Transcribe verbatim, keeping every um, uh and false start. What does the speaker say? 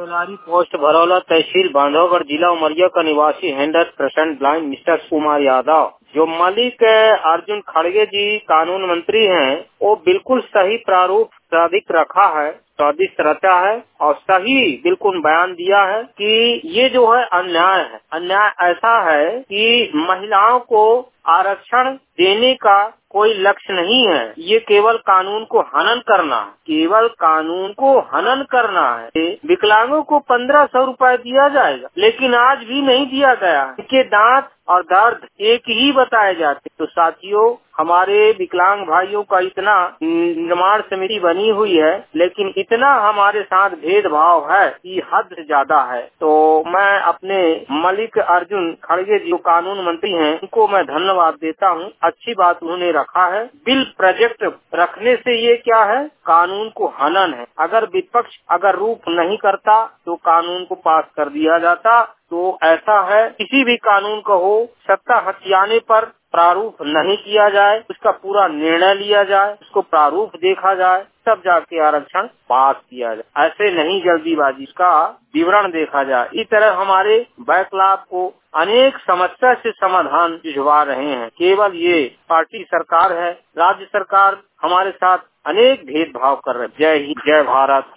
Bellary post Bharaula तहसील बांधवगढ़ जिला उमरिया का निवासी hundred percent blind mister Kumar Yadav जो मलिक अर्जुन खड़गे जी कानून मंत्री हैं, वो बिल्कुल सही प्रारूप प्राधिक रखा है, स्वादिष्ट रचा है और सही बिल्कुल बयान दिया है कि ये जो है अन्याय है। अन्याय ऐसा है कि महिलाओं को आरक्षण देने का कोई लक्ष्य नहीं है, ये केवल कानून को हनन करना है, केवल कानून को हनन करना है। विकलांगों को पंद्रह सौ रूपये दिया जाएगा, लेकिन आज भी नहीं दिया गया। इनके दांत और दर्द एक ही बताए जाते। तो साथियों, हमारे विकलांग भाइयों का इतना निर्माण समिति बनी हुई है, लेकिन इतना हमारे साथ भेदभाव है कि हद से ज्यादा है। तो मैं अपने मलिक अर्जुन खड़गे जो कानून मंत्री हैं, उनको मैं धन्यवाद देता हूँ। अच्छी बात उन्होंने रखा है। बिल प्रोजेक्ट रखने से ये क्या है, कानून को हनन है। अगर विपक्ष अगर रूप नहीं करता तो कानून को पास कर दिया जाता। तो ऐसा है, किसी भी कानून को हो, सत्ता हथियाने पर प्रारूप नहीं किया जाए, उसका पूरा निर्णय लिया जाए, उसको प्रारूप देखा जाए, तब जाके आरक्षण पास किया जाए। ऐसे नहीं जल्दीबाजी, इसका विवरण देखा जाए। इस तरह हमारे बैकलॉग को अनेक समस्या से समाधान भिजवा रहे हैं। केवल ये पार्टी सरकार है, राज्य सरकार हमारे साथ अनेक भेदभाव कर रहे हैं। जय हिंद, जय भारत।